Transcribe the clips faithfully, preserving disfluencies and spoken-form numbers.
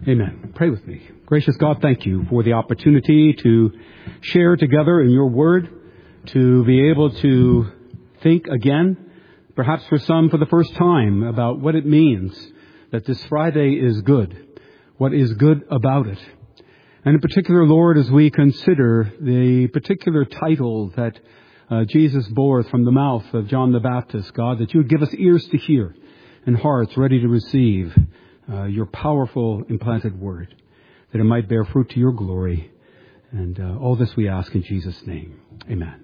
Amen. Pray with me. Gracious God, thank you for the opportunity to share together in your word, to be able to think again, perhaps for some for the first time, about what it means that this Friday is good, what is good about it. And in particular, Lord, as we consider the particular title that uh, Jesus bore from the mouth of John the Baptist, God, that you would give us ears to hear and hearts ready to receive Uh, your powerful implanted word, that it might bear fruit to your glory. And uh, all this we ask in Jesus' name. Amen.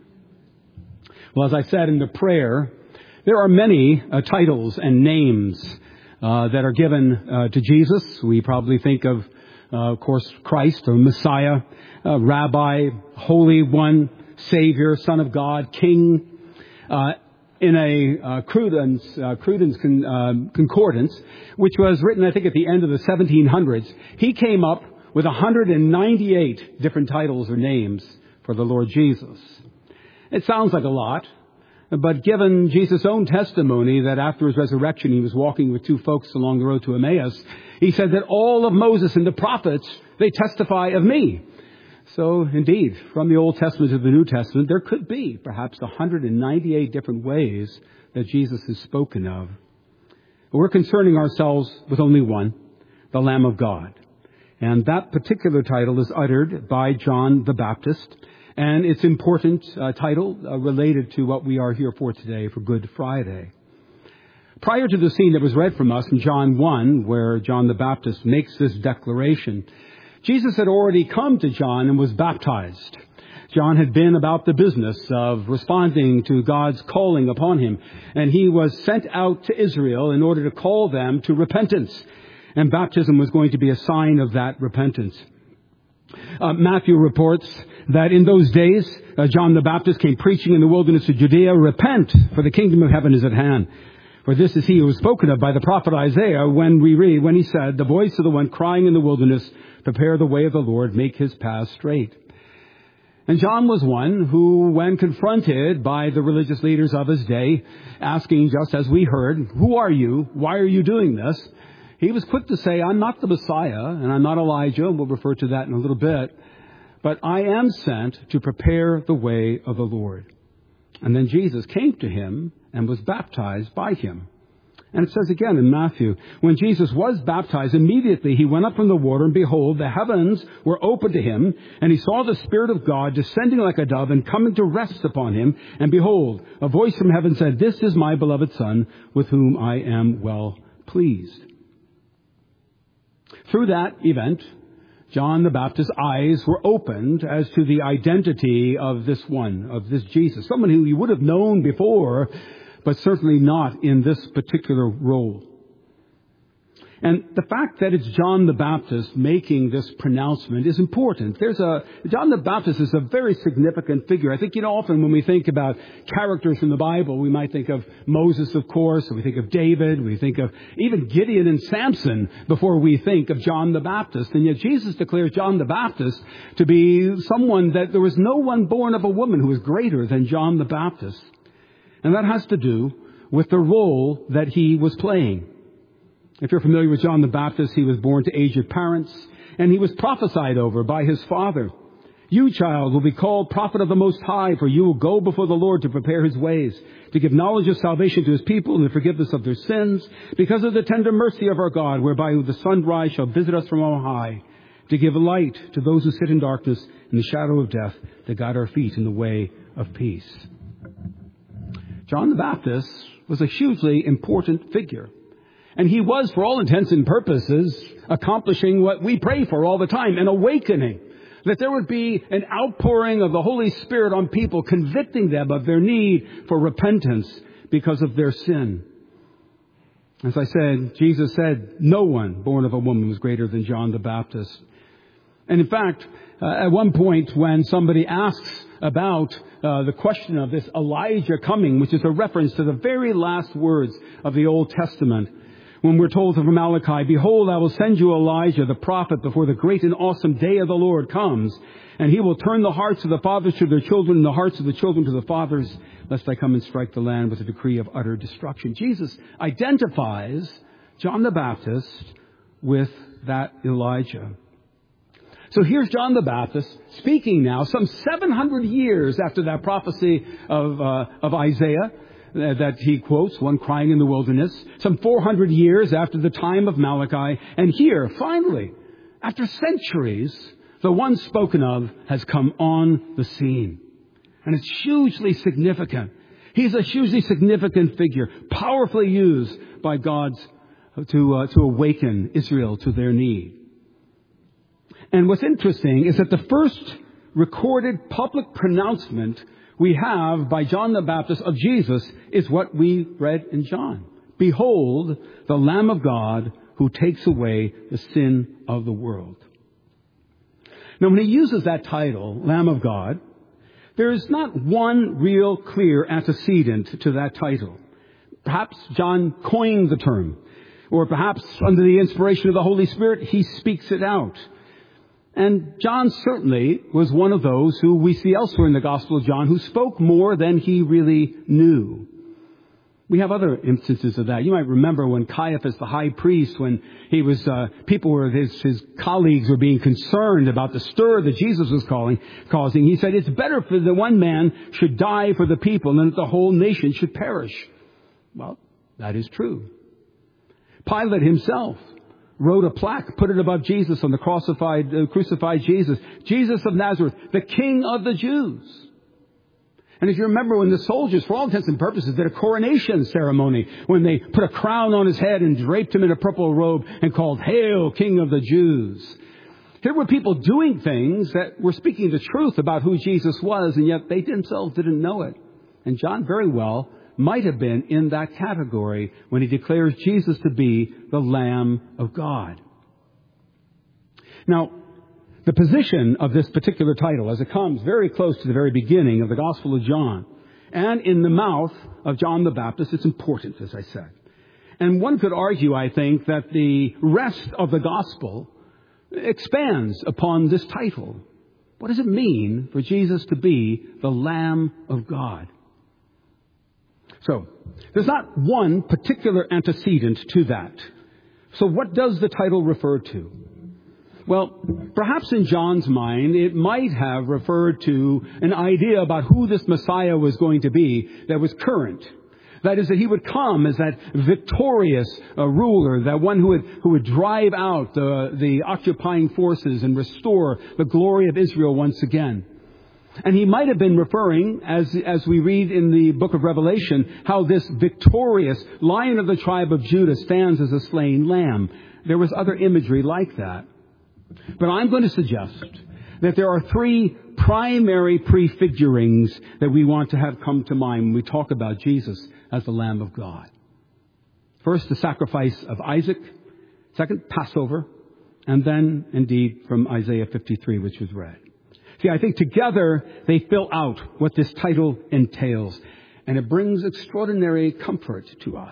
Well, as I said in the prayer, there are many uh, titles and names uh, that are given uh, to Jesus. We probably think of, uh, of course, Christ or Messiah, uh, Rabbi, Holy One, Savior, Son of God, King. Uh, in a uh, Cruden's, uh, Cruden's con, uh, concordance, which was written, I think, at the end of the seventeen hundreds, he came up with one hundred ninety-eight different titles or names for the Lord Jesus. It sounds like a lot, but given Jesus' own testimony that after his resurrection he was walking with two folks along the road to Emmaus, he said that all of Moses and the prophets, they testify of me. So, indeed, from the Old Testament to the New Testament, there could be perhaps one hundred ninety-eight different ways that Jesus is spoken of. But we're concerning ourselves with only one, the Lamb of God. And that particular title is uttered by John the Baptist, and it's an important uh, title uh, related to what we are here for today, for Good Friday. Prior to the scene that was read from us in John one, where John the Baptist makes this declaration, Jesus had already come to John and was baptized. John had been about the business of responding to God's calling upon him, and he was sent out to Israel in order to call them to repentance. And baptism was going to be a sign of that repentance. Uh, Matthew reports that in those days, uh, John the Baptist came preaching in the wilderness of Judea, "Repent, for the kingdom of heaven is at hand. For this is he who was spoken of by the prophet Isaiah when we read, when he said, the voice of the one crying in the wilderness, prepare the way of the Lord, make his path straight." And John was one who, when confronted by the religious leaders of his day, asking, just as we heard, "Who are you? Why are you doing this?" he was quick to say, "I'm not the Messiah, and I'm not Elijah," and we'll refer to that in a little bit, "but I am sent to prepare the way of the Lord." And then Jesus came to him and was baptized by him. And it says again in Matthew, when Jesus was baptized, immediately he went up from the water, and behold, the heavens were opened to him, and he saw the Spirit of God descending like a dove and coming to rest upon him. And behold, a voice from heaven said, "This is my beloved Son, with whom I am well pleased." Through that event, John the Baptist's eyes were opened as to the identity of this one, of this Jesus, someone who he would have known before, but certainly not in this particular role. And the fact that it's John the Baptist making this pronouncement is important. There's a John the Baptist is a very significant figure. I think, you know, often when we think about characters in the Bible, we might think of Moses, of course, and we think of David, we think of even Gideon and Samson before we think of John the Baptist. And yet Jesus declares John the Baptist to be someone that there was no one born of a woman who was greater than John the Baptist. And that has to do with the role that he was playing. If you're familiar with John the Baptist, he was born to aged parents, and he was prophesied over by his father. "You, child, will be called prophet of the Most High, for you will go before the Lord to prepare his ways, to give knowledge of salvation to his people and the forgiveness of their sins, because of the tender mercy of our God, whereby the sunrise shall visit us from on high, to give light to those who sit in darkness and the shadow of death, to guide our feet in the way of peace." John the Baptist was a hugely important figure. And he was, for all intents and purposes, accomplishing what we pray for all the time, an awakening. That there would be an outpouring of the Holy Spirit on people, convicting them of their need for repentance because of their sin. As I said, Jesus said, no one born of a woman was greater than John the Baptist. And in fact, uh, at one point when somebody asks about uh, the question of this Elijah coming, which is a reference to the very last words of the Old Testament, when we're told from Malachi, "Behold, I will send you Elijah, the prophet, before the great and awesome day of the Lord comes, and he will turn the hearts of the fathers to their children and the hearts of the children to the fathers, lest I come and strike the land with a decree of utter destruction." Jesus identifies John the Baptist with that Elijah. So here's John the Baptist speaking now, some seven hundred years after that prophecy of, uh, of Isaiah that he quotes, one crying in the wilderness, some four hundred years after the time of Malachi. And here, finally, after centuries, the one spoken of has come on the scene. And it's hugely significant. He's a hugely significant figure, powerfully used by God to, uh, to awaken Israel to their need. And what's interesting is that the first recorded public pronouncement we have by John the Baptist of Jesus is what we read in John. Behold, the Lamb of God who takes away the sin of the world. Now, when he uses that title, Lamb of God, there is not one real clear antecedent to that title. Perhaps John coined the term, or perhaps under the inspiration of the Holy Spirit, he speaks it out. And John certainly was one of those who we see elsewhere in the Gospel of John who spoke more than he really knew. We have other instances of that. You might remember when Caiaphas, the high priest, when he was, uh, people were, his, his colleagues were being concerned about the stir that Jesus was calling, causing. He said, it's better for the one man should die for the people than that the whole nation should perish. Well, that is true. Pilate himself wrote a plaque, put it above Jesus on the crucified, uh, crucified Jesus. Jesus of Nazareth, the King of the Jews. And if you remember when the soldiers, for all intents and purposes, did a coronation ceremony, when they put a crown on his head and draped him in a purple robe and called, Hail, King of the Jews. Here were people doing things that were speaking the truth about who Jesus was, and yet they themselves didn't know it. And John very well might have been in that category when he declares Jesus to be the Lamb of God. Now, the position of this particular title, as it comes very close to the very beginning of the Gospel of John, and in the mouth of John the Baptist, it's important, as I said. And one could argue, I think, that the rest of the Gospel expands upon this title. What does it mean for Jesus to be the Lamb of God? So, there's not one particular antecedent to that. So what does the title refer to? Well, perhaps in John's mind, it might have referred to an idea about who this Messiah was going to be that was current. That is, that he would come as that victorious uh, ruler, that one who would, who would drive out the, the occupying forces and restore the glory of Israel once again. And he might have been referring, as, as we read in the book of Revelation, how this victorious Lion of the tribe of Judah stands as a slain lamb. There was other imagery like that. But I'm going to suggest that there are three primary prefigurings that we want to have come to mind when we talk about Jesus as the Lamb of God. First, the sacrifice of Isaac. Second, Passover. And then, indeed, from Isaiah fifty-three, which was read. See, I think together they fill out what this title entails. And it brings extraordinary comfort to us.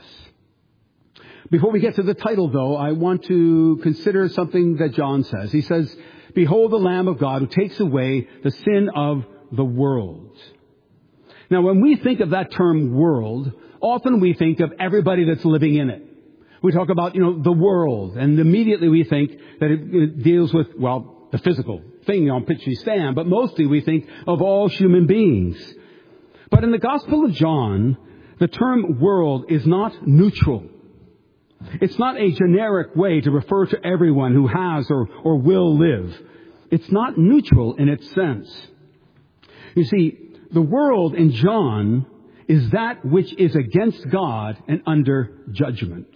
Before we get to the title, though, I want to consider something that John says. He says, Behold the Lamb of God who takes away the sin of the world. Now, when we think of that term world, often we think of everybody that's living in it. We talk about, you know, the world. And immediately we think that it, it deals with, well, the physical thing on which we stand. But mostly we think of all human beings. But in the Gospel of John, the term world is not neutral. It's not a generic way to refer to everyone who has or, or will live. It's not neutral in its sense. You see, the world in John is that which is against God and under judgment.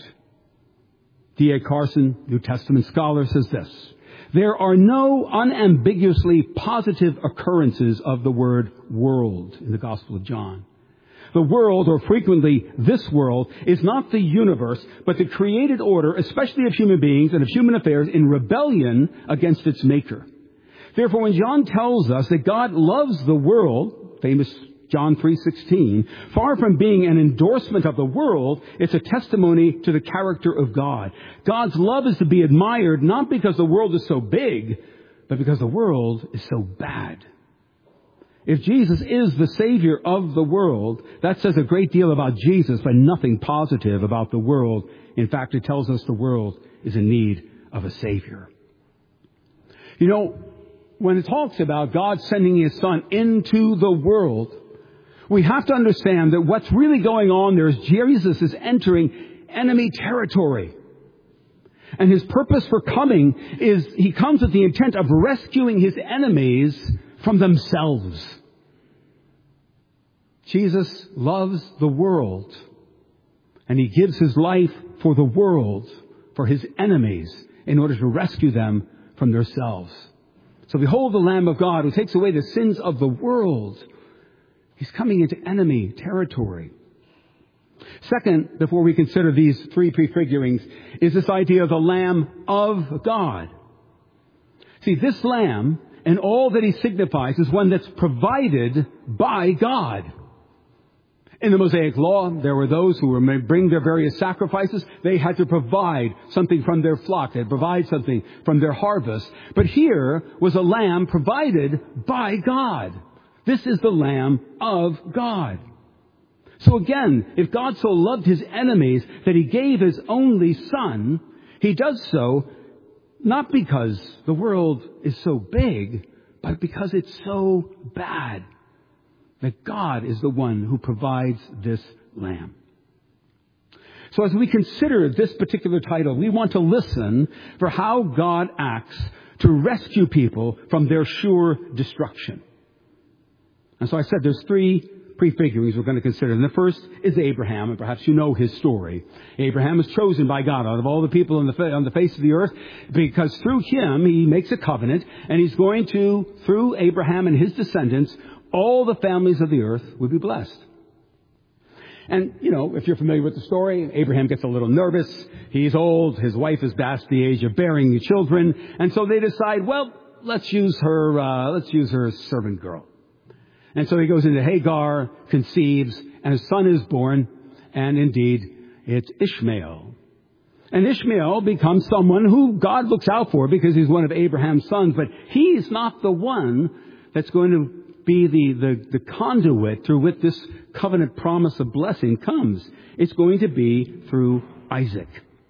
D A Carson, New Testament scholar, says this. There are no unambiguously positive occurrences of the word world in the Gospel of John. The world, or frequently this world, is not the universe, but the created order, especially of human beings and of human affairs, in rebellion against its maker. Therefore, when John tells us that God loves the world, famous John three sixteen, far from being an endorsement of the world, it's a testimony to the character of God. God's love is to be admired not because the world is so big, but because the world is so bad. If Jesus is the Savior of the world, that says a great deal about Jesus, but nothing positive about the world. In fact, it tells us the world is in need of a Savior. You know, when it talks about God sending His Son into the world, we have to understand that what's really going on there is Jesus is entering enemy territory. And His purpose for coming is He comes with the intent of rescuing His enemies from themselves. Jesus loves the world, and He gives His life for the world, for His enemies, in order to rescue them from themselves. So behold the Lamb of God who takes away the sins of the world. He's coming into enemy territory. Second, before we consider these three prefigurings, is this idea of the Lamb of God. See, this Lamb and all that He signifies is one that's provided by God. In the Mosaic Law, there were those who were bring their various sacrifices. They had to provide something from their flock. They had to provide something from their harvest. But here was a lamb provided by God. This is the Lamb of God. So again, if God so loved His enemies that He gave His only Son, He does so not because the world is so big, but because it's so bad. That God is the one who provides this Lamb. So as we consider this particular title, we want to listen for how God acts to rescue people from their sure destruction. And so I said there's three prefigurings we're going to consider. And the first is Abraham, and perhaps you know his story. Abraham was chosen by God out of all the people on the, fa- on the face of the earth because through him He makes a covenant, and He's going to, through Abraham and his descendants, all the families of the earth would be blessed. And, you know, if you're familiar with the story, Abraham gets a little nervous. He's old. His wife is past the age of bearing children. And so they decide, well, let's use her, uh, let's use her servant girl. And so he goes into Hagar, conceives, and a son is born. And indeed, it's Ishmael. And Ishmael becomes someone who God looks out for because he's one of Abraham's sons. But he's not the one that's going to be the, the, the conduit through which this covenant promise of blessing comes. It's going to be through Isaac.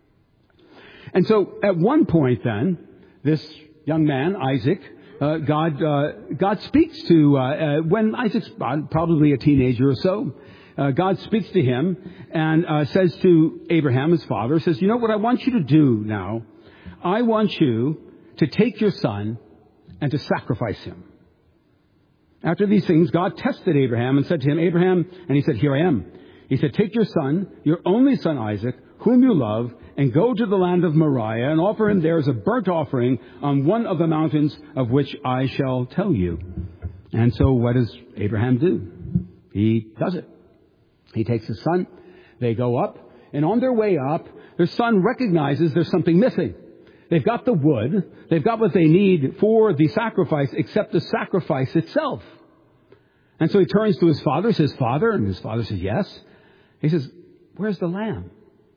And so at one point then, this young man, Isaac, uh, God uh, God speaks to, uh, uh, when Isaac's probably a teenager or so, uh, God speaks to him and uh, says to Abraham, his father, says, you know what I want you to do now? I want you to take your son and to sacrifice him. After these things, God tested Abraham and said to him, Abraham, and he said, here I am. He said, take your son, your only son Isaac, whom you love, and go to the land of Moriah and offer him there as a burnt offering on one of the mountains of which I shall tell you. And so what does Abraham do? He does it. He takes his son, they go up, and on their way up, their son recognizes there's something missing. They've got the wood. They've got what they need for the sacrifice, except the sacrifice itself. And so he turns to his father, says, Father, and his father says, yes. He says, where's the lamb?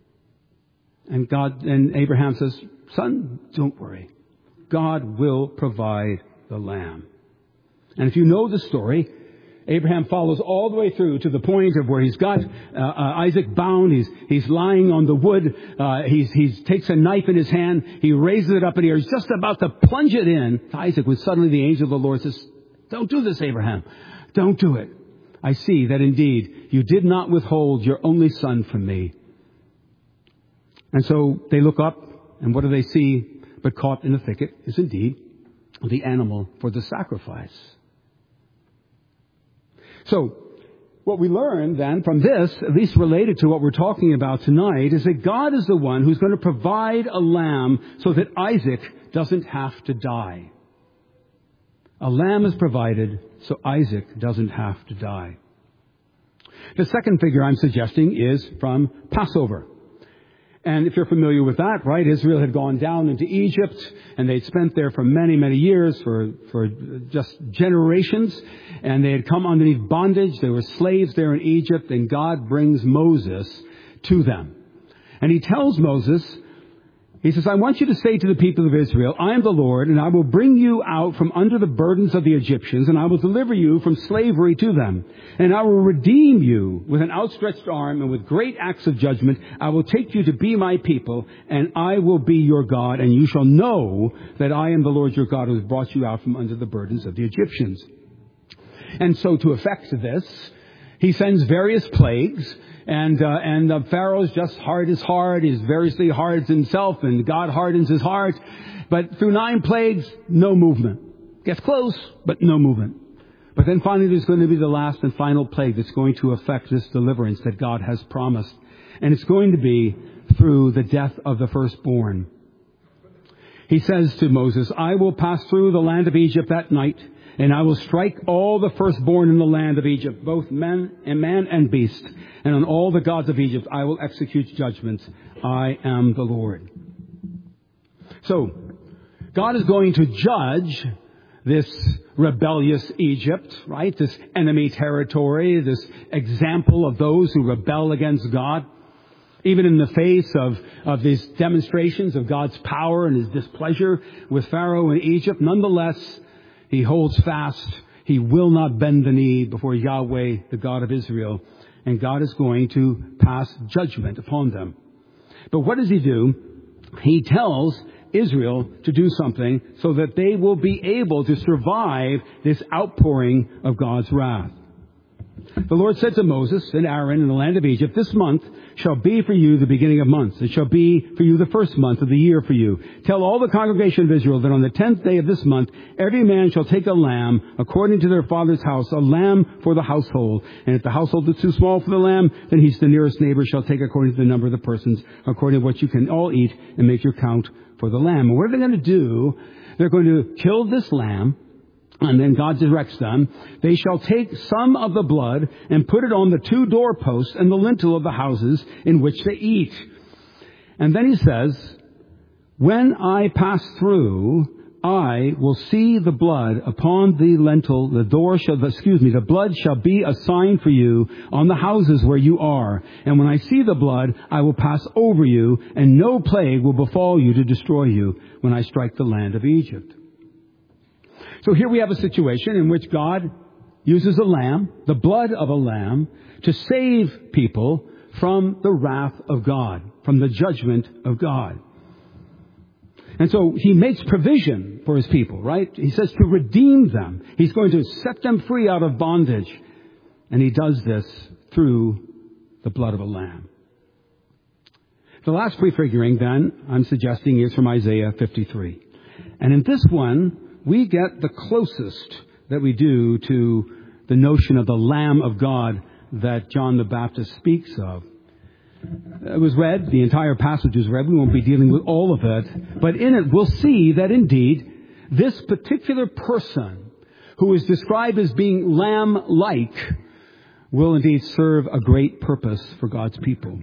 And God, and Abraham says, son, don't worry. God will provide the lamb. And if you know the story, Abraham follows all the way through to the point of where he's got uh, uh, Isaac bound. He's he's lying on the wood. Uh, he's he takes a knife in his hand. He raises it up in the air. He's just about to plunge it in to Isaac when suddenly the angel of the Lord says, don't do this, Abraham. Don't do it. I see that indeed you did not withhold your only son from me. And so they look up, and what do they see? But caught in the thicket is indeed the animal for the sacrifice. So, what we learn then from this, at least related to what we're talking about tonight, is that God is the one who's going to provide a lamb so that Isaac doesn't have to die. A lamb is provided so Isaac doesn't have to die. The second figure I'm suggesting is from Passover. And if you're familiar with that, right, Israel had gone down into Egypt, and they'd spent there for many, many years, for, for just generations, and they had come underneath bondage. They were slaves there in Egypt, and God brings Moses to them. And he tells Moses, He says, I want you to say to the people of Israel, I am the Lord, and I will bring you out from under the burdens of the Egyptians, and I will deliver you from slavery to them. And I will redeem you with an outstretched arm and with great acts of judgment. I will take you to be my people, and I will be your God, and you shall know that I am the Lord your God who has brought you out from under the burdens of the Egyptians. And so to effect this, he sends various plagues. And uh, and uh, Pharaoh's just hard his heart. He's variously hard himself, and God hardens his heart. But through nine plagues, no movement. Gets close, but no movement. But then finally there's going to be the last and final plague that's going to affect this deliverance that God has promised. And it's going to be through the death of the firstborn. He says to Moses, I will pass through the land of Egypt that night, and I will strike all the firstborn in the land of Egypt, both men and man and beast. And on all the gods of Egypt I will execute judgments. I am the Lord. So, God is going to judge this rebellious Egypt, right? This enemy territory, this example of those who rebel against God. Even in the face of, of these demonstrations of God's power and His displeasure with Pharaoh in Egypt, nonetheless, He holds fast. He will not bend the knee before Yahweh, the God of Israel. And God is going to pass judgment upon them. But what does He do? He tells Israel to do something so that they will be able to survive this outpouring of God's wrath. The Lord said to Moses and Aaron in the land of Egypt, this month shall be for you the beginning of months. It shall be for you the first month of the year for you. Tell all the congregation of Israel that on the tenth day of this month, every man shall take a lamb according to their father's house, a lamb for the household. And if the household is too small for the lamb, then he's the nearest neighbor shall take according to the number of the persons, according to what you can all eat, and make your count for the lamb. And what are they going to do? They're going to kill this lamb. And then God directs them. They shall take some of the blood and put it on the two doorposts and the lintel of the houses in which they eat. And then He says, when I pass through, I will see the blood upon the lintel. The door shall, excuse me, the blood shall be a sign for you on the houses where you are. And when I see the blood, I will pass over you, and no plague will befall you to destroy you when I strike the land of Egypt. So here we have a situation in which God uses a lamb, the blood of a lamb, to save people from the wrath of God, from the judgment of God. And so He makes provision for His people, right? He says to redeem them. He's going to set them free out of bondage. And He does this through the blood of a lamb. The last prefiguring, then, I'm suggesting is from Isaiah fifty-three. And in this one, we get the closest that we do to the notion of the Lamb of God that John the Baptist speaks of. It was read, the entire passage is read, we won't be dealing with all of it, but in it we'll see that indeed this particular person who is described as being lamb-like will indeed serve a great purpose for God's people.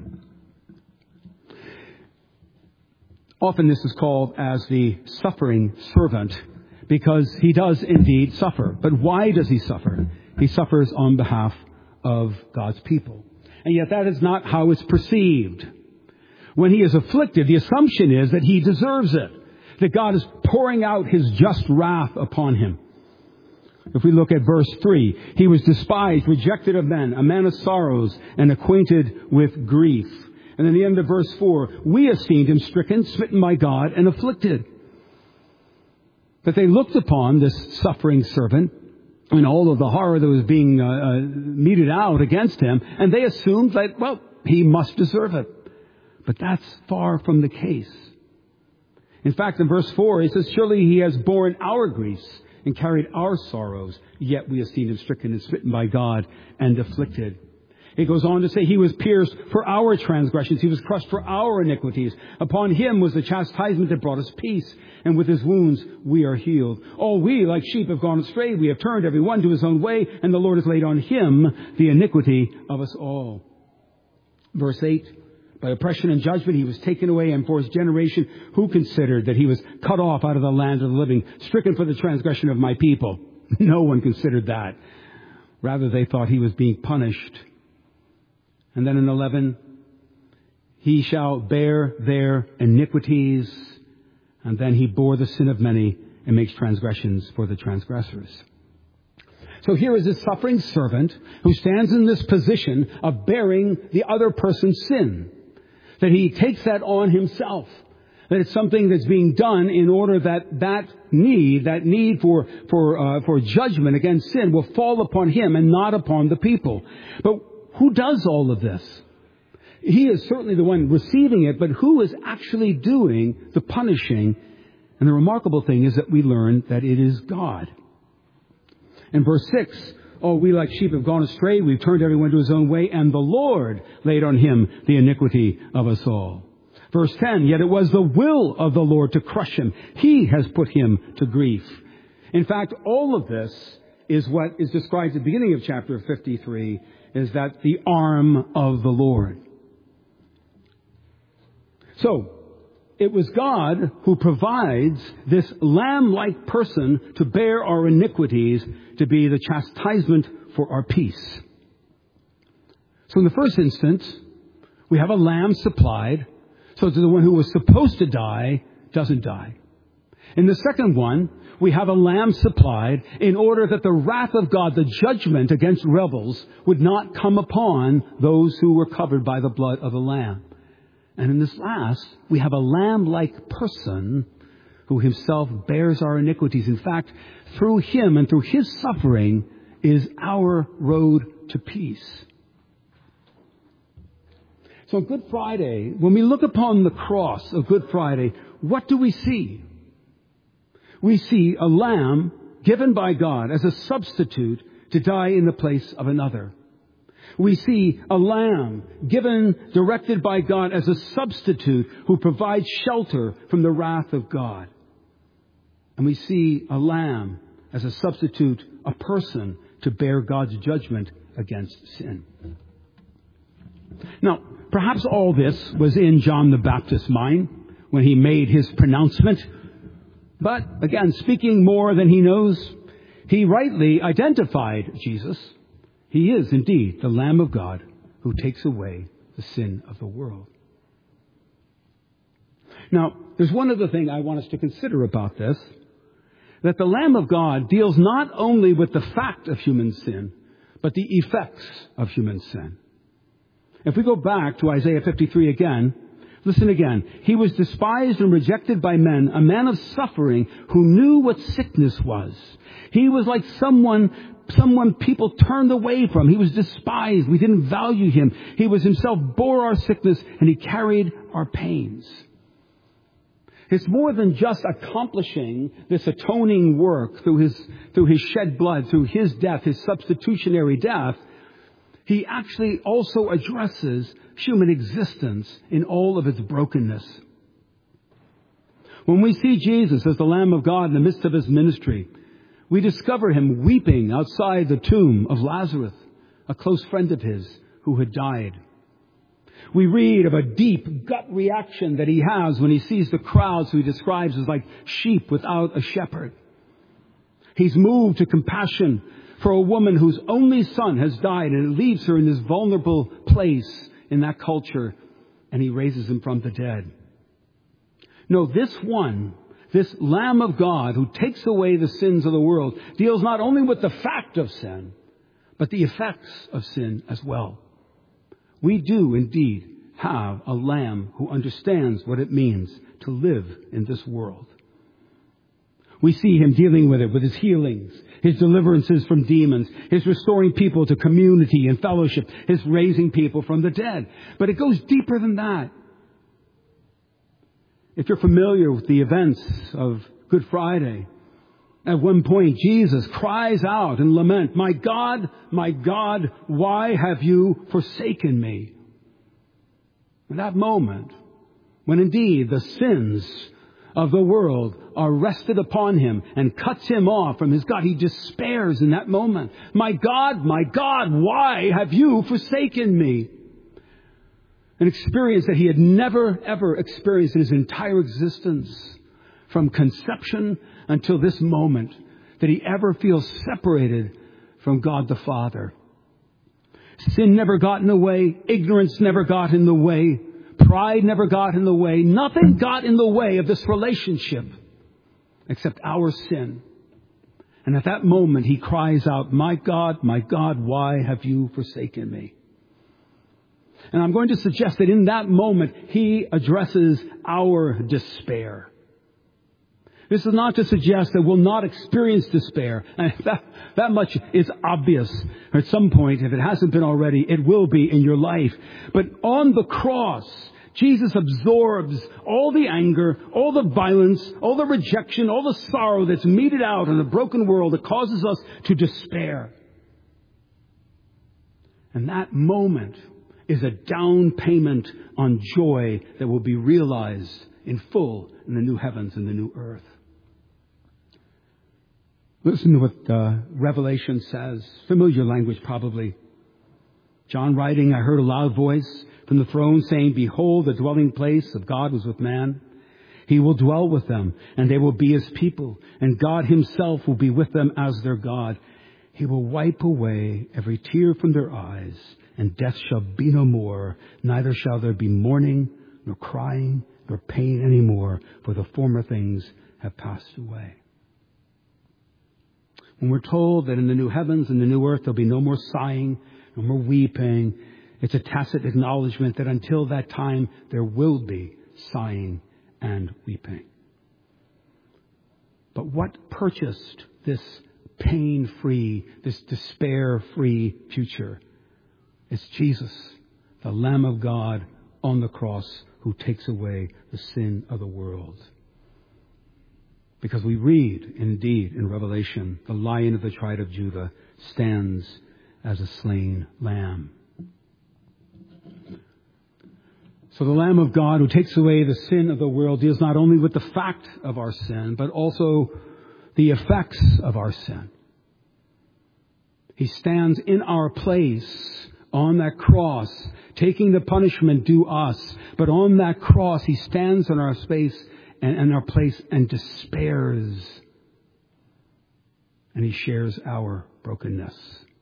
Often this is called as the suffering servant, because He does indeed suffer. But why does He suffer? He suffers on behalf of God's people. And yet that is not how it's perceived. When He is afflicted, the assumption is that He deserves it, that God is pouring out His just wrath upon Him. If we look at verse three, He was despised, rejected of men, a man of sorrows, and acquainted with grief. And in the end of verse four, we esteemed Him stricken, smitten by God, and afflicted. That they looked upon this suffering servant and all of the horror that was being uh, uh, meted out against Him, and they assumed that, well, He must deserve it. But that's far from the case. In fact, in verse four, He says, surely He has borne our griefs and carried our sorrows, yet we esteemed Him stricken and smitten by God and afflicted. He goes on to say, He was pierced for our transgressions. He was crushed for our iniquities. Upon Him was the chastisement that brought us peace. And with His wounds we are healed. All we, like sheep, have gone astray. We have turned every one to his own way. And the Lord has laid on Him the iniquity of us all. Verse eight, by oppression and judgment He was taken away. And for His generation, who considered that He was cut off out of the land of the living, stricken for the transgression of my people? No one considered that. Rather, they thought He was being punished. And then in eleven, He shall bear their iniquities, and then he bore the sin of many and makes transgressions for the transgressors. So here is this suffering servant who stands in this position of bearing the other person's sin. That he takes that on himself. That it's something that's being done in order that that need, that need for for uh, for judgment against sin will fall upon him and not upon the people. But who does all of this? He is certainly the one receiving it, but who is actually doing the punishing? And the remarkable thing is that we learn that it is God. In verse six, oh, we like sheep have gone astray. We've turned everyone to his own way, and the Lord laid on him the iniquity of us all. Verse ten, yet it was the will of the Lord to crush him. He has put him to grief. In fact, all of this is what is described at the beginning of chapter fifty-three, is that the arm of the Lord. So, it was God who provides this lamb-like person to bear our iniquities, to be the chastisement for our peace. So in the first instance, we have a lamb supplied, so that the one who was supposed to die doesn't die. In the second one, we have a lamb supplied in order that the wrath of God, the judgment against rebels, would not come upon those who were covered by the blood of the lamb. And in this last, we have a lamb-like person who himself bears our iniquities. In fact, through him and through his suffering is our road to peace. So on Good Friday, when we look upon the cross of Good Friday, what do we see? We see a lamb given by God as a substitute to die in the place of another. We see a lamb given, directed by God as a substitute who provides shelter from the wrath of God. And we see a lamb as a substitute, a person to bear God's judgment against sin. Now, perhaps all this was in John the Baptist's mind when he made his pronouncement. But again, speaking more than he knows, he rightly identified Jesus. He is indeed the Lamb of God who takes away the sin of the world. Now, there's one other thing I want us to consider about this, that the Lamb of God deals not only with the fact of human sin, but the effects of human sin. If we go back to Isaiah fifty-three again, listen again. He was despised and rejected by men, a man of suffering who knew what sickness was. He was like someone Someone people turned away from. He was despised. We didn't value him. He was himself bore our sickness and he carried our pains. It's more than just accomplishing this atoning work through his, through his shed blood, through his death, his substitutionary death. He actually also addresses human existence in all of its brokenness. When we see Jesus as the Lamb of God in the midst of his ministry, we discover him weeping outside the tomb of Lazarus, a close friend of his who had died. We read of a deep gut reaction that he has when he sees the crowds who he describes as like sheep without a shepherd. He's moved to compassion for a woman whose only son has died, and it leaves her in this vulnerable place in that culture, and he raises him from the dead. No, this one, this Lamb of God who takes away the sins of the world, deals not only with the fact of sin, but the effects of sin as well. We do indeed have a Lamb who understands what it means to live in this world. We see him dealing with it, with his healings, his deliverances from demons, his restoring people to community and fellowship, his raising people from the dead. But it goes deeper than that. If you're familiar with the events of Good Friday, at one point Jesus cries out in lament, "My God, my God, why have you forsaken me?" In that moment, when indeed the sins of the world are rested upon him and cuts him off from his God, he despairs in that moment. "My God, my God, why have you forsaken me?" An experience that he had never, ever experienced in his entire existence, from conception until this moment, that he ever feels separated from God the Father. Sin never got in the way. Ignorance never got in the way. Pride never got in the way. Nothing got in the way of this relationship except our sin. And at that moment, he cries out, "My God, my God, why have you forsaken me?" And I'm going to suggest that in that moment, he addresses our despair. This is not to suggest that we'll not experience despair. And that, that much is obvious. At some point, if it hasn't been already, it will be in your life. But on the cross, Jesus absorbs all the anger, all the violence, all the rejection, all the sorrow that's meted out in a broken world that causes us to despair. And that moment is a down payment on joy that will be realized in full in the new heavens and the new earth. Listen to what uh, Revelation says. Familiar language probably. John writing, "I heard a loud voice from the throne saying, 'Behold, the dwelling place of God was with man. He will dwell with them, and they will be his people. And God himself will be with them as their God. He will wipe away every tear from their eyes, and death shall be no more. Neither shall there be mourning, nor crying, nor pain any more, for the former things have passed away.'" When we're told that in the new heavens and the new earth there'll be no more sighing, no more weeping, it's a tacit acknowledgement that until that time there will be sighing and weeping. But what purchased this pain-free, this despair-free future? It's Jesus, the Lamb of God on the cross, who takes away the sin of the world. Because we read, indeed, in Revelation, the Lion of the tribe of Judah stands as a slain lamb. So the Lamb of God who takes away the sin of the world deals not only with the fact of our sin, but also the effects of our sin. He stands in our place on that cross, taking the punishment due us. But on that cross, he stands in our space and in our place and despairs. And he shares our brokenness.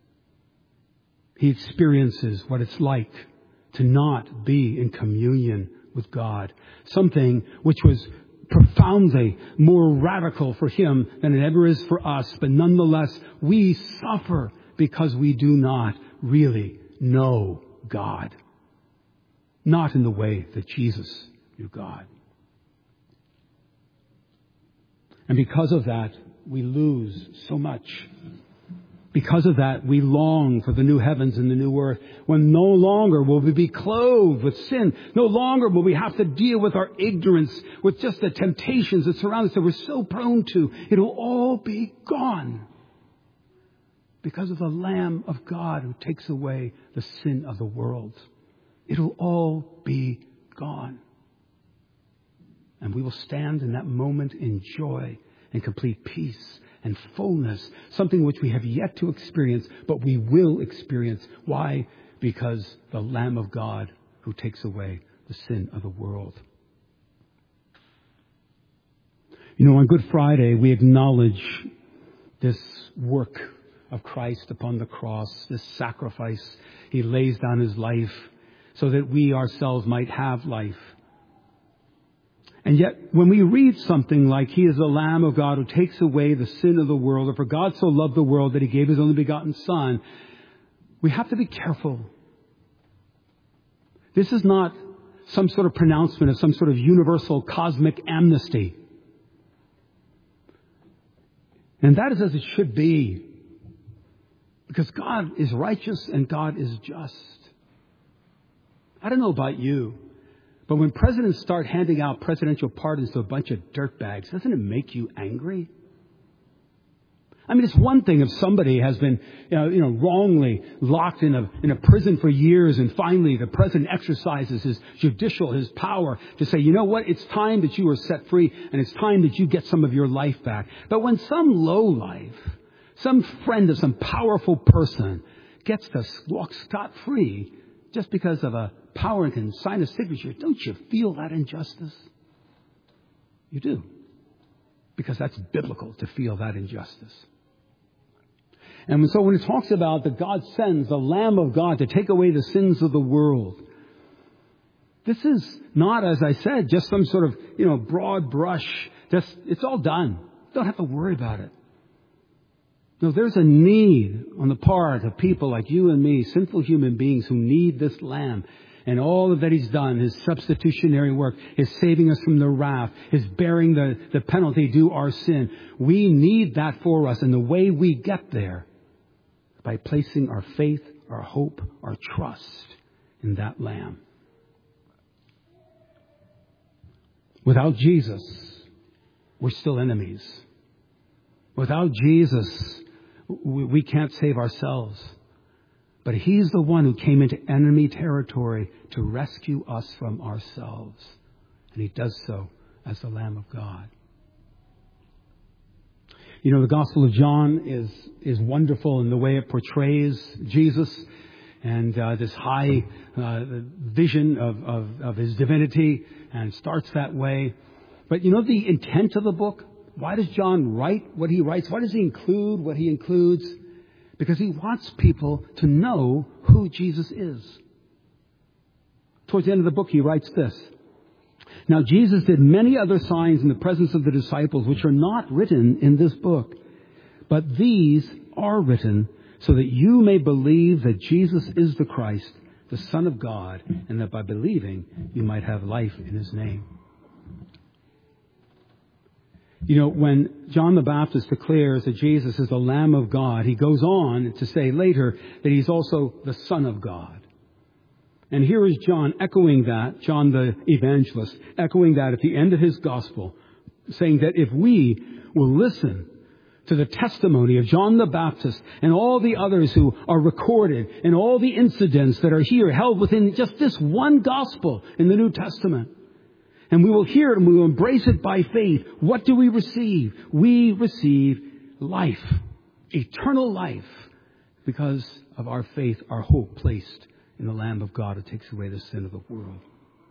He experiences what it's like to not be in communion with God. Something which was profoundly more radical for him than it ever is for us. But nonetheless, we suffer because we do not really know God. Not in the way that Jesus knew God. And because of that, we lose so much. Because of that, we long for the new heavens and the new earth, when no longer will we be clothed with sin. No longer will we have to deal with our ignorance, with just the temptations that surround us that we're so prone to. It will all be gone because of the Lamb of God who takes away the sin of the world. It will all be gone. And we will stand in that moment in joy and complete peace and fullness, something which we have yet to experience, but we will experience. Why? Because the Lamb of God who takes away the sin of the world. You know, on Good Friday, we acknowledge this work of Christ upon the cross, this sacrifice. He lays down his life so that we ourselves might have life. And yet, when we read something like, "He is the Lamb of God who takes away the sin of the world," or "For God so loved the world that he gave his only begotten Son," we have to be careful. This is not some sort of pronouncement of some sort of universal cosmic amnesty. And that is as it should be. Because God is righteous and God is just. I don't know about you, but when presidents start handing out presidential pardons to a bunch of dirtbags, doesn't it make you angry? I mean, it's one thing if somebody has been, you know, you know, wrongly locked in a in a prison for years, and finally the president exercises his judicial, his power to say, you know what, it's time that you are set free, and it's time that you get some of your life back. But when some lowlife, some friend of some powerful person gets to walk scot-free just because of a power and can sign a signature, don't you feel that injustice? You do. Because that's biblical to feel that injustice. And so when it talks about that God sends the Lamb of God to take away the sins of the world, This is not, as I said, just some sort of, you know, broad brush. Just, it's all done. Don't have to worry about it. No, there's a need on the part of people like you and me, sinful human beings who need this Lamb. And all that He's done, His substitutionary work, His saving us from the wrath, His bearing the, the penalty due our sin. We need that for us. And the way we get there, by placing our faith, our hope, our trust in that Lamb. Without Jesus, we're still enemies. Without Jesus, we can't save ourselves. But He's the one who came into enemy territory to rescue us from ourselves. And He does so as the Lamb of God. You know, the Gospel of John is is wonderful in the way it portrays Jesus and uh, this high uh, vision of, of, of His divinity, and starts that way. But you know the intent of the book? Why does John write what he writes? Why does he include what he includes? Because he wants people to know who Jesus is. Towards the end of the book, he writes this. Now, Jesus did many other signs in the presence of the disciples, which are not written in this book. But these are written so that you may believe that Jesus is the Christ, the Son of God, and that by believing you might have life in His name. You know, when John the Baptist declares that Jesus is the Lamb of God, he goes on to say later that He's also the Son of God. And here is John echoing that, John the evangelist, echoing that at the end of his gospel, saying that if we will listen to the testimony of John the Baptist and all the others who are recorded and all the incidents that are here held within just this one gospel in the New Testament, and we will hear it and we will embrace it by faith, what do we receive? We receive life, eternal life, because of our faith, our hope placed in the Lamb of God who takes away the sin of the world.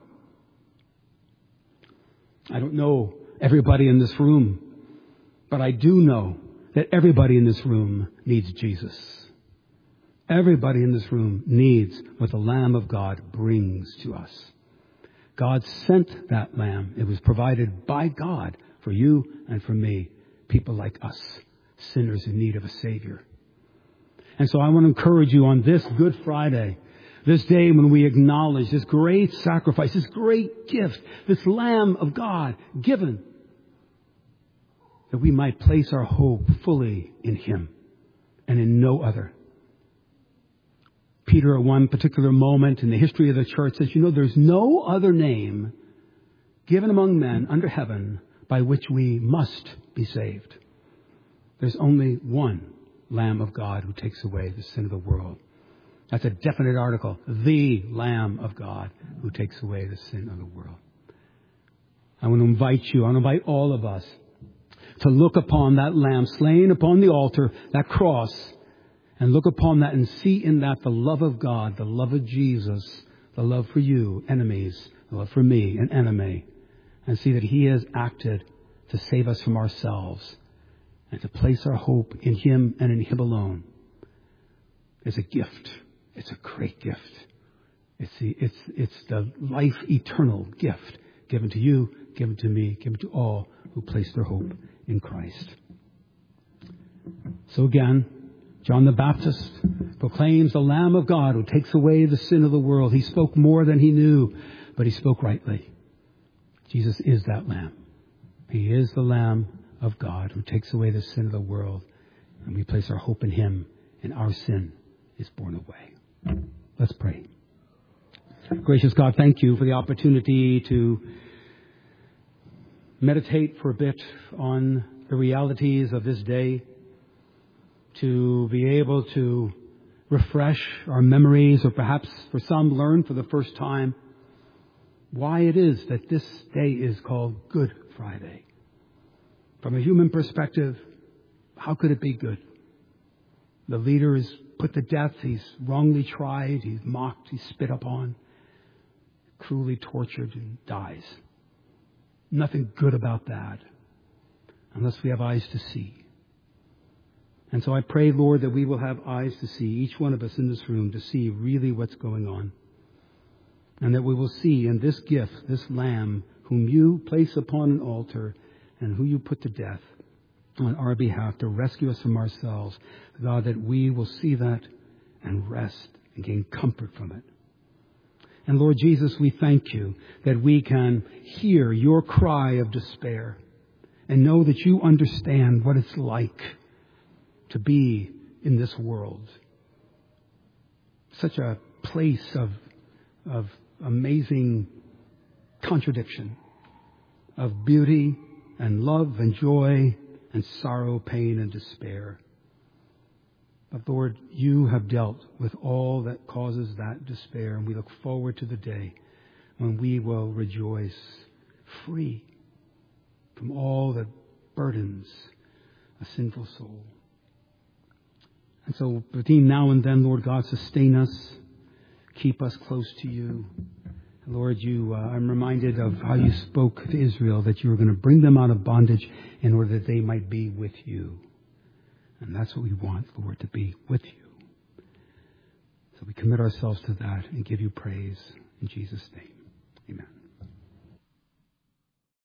I don't know everybody in this room, but I do know that everybody in this room needs Jesus. Everybody in this room needs what the Lamb of God brings to us. God sent that Lamb. It was provided by God for you and for me, people like us, sinners in need of a Savior. And so I want to encourage you on this Good Friday, this day when we acknowledge this great sacrifice, this great gift, this Lamb of God given, that we might place our hope fully in Him and in no other. Peter, at one particular moment in the history of the church, says, you know, there's no other name given among men under heaven by which we must be saved. There's only one Lamb of God who takes away the sin of the world. That's a definite article. The Lamb of God who takes away the sin of the world. I want to invite you, I want to invite all of us to look upon that Lamb slain upon the altar, that cross, and look upon that and see in that the love of God, the love of Jesus, the love for you, enemies, the love for me, an enemy, and see that He has acted to save us from ourselves and to place our hope in Him and in Him alone. It's a gift. It's a great gift. It's the, it's, it's the life eternal gift given to you, given to me, given to all who place their hope in Christ. So again, John the Baptist proclaims the Lamb of God who takes away the sin of the world. He spoke more than he knew, but he spoke rightly. Jesus is that Lamb. He is the Lamb of God who takes away the sin of the world. And we place our hope in Him, and our sin is borne away. Let's pray. Gracious God, thank you for the opportunity to meditate for a bit on the realities of this day, to be able to refresh our memories, or perhaps for some learn for the first time why it is that this day is called Good Friday. From a human perspective, how could it be good? The leader is put to death. He's wrongly tried. He's mocked. He's spit upon, cruelly tortured, and dies. Nothing good about that unless we have eyes to see. And so I pray, Lord, that we will have eyes to see, each one of us in this room, to see really what's going on. And that we will see in this gift, this Lamb, whom you place upon an altar and who you put to death on our behalf to rescue us from ourselves, God, that we will see that and rest and gain comfort from it. And Lord Jesus, we thank you that we can hear your cry of despair and know that you understand what it's like to be in this world. Such a place of, of amazing contradiction, of beauty and love and joy and sorrow, pain and despair. But Lord, you have dealt with all that causes that despair, and we look forward to the day when we will rejoice free from all that burdens a sinful soul. And so between now and then, Lord God, sustain us, keep us close to you. Lord, you, uh, I'm reminded of how you spoke to Israel, that you were going to bring them out of bondage in order that they might be with you. And that's what we want, Lord, to be with you. So we commit ourselves to that and give you praise in Jesus' name. Amen.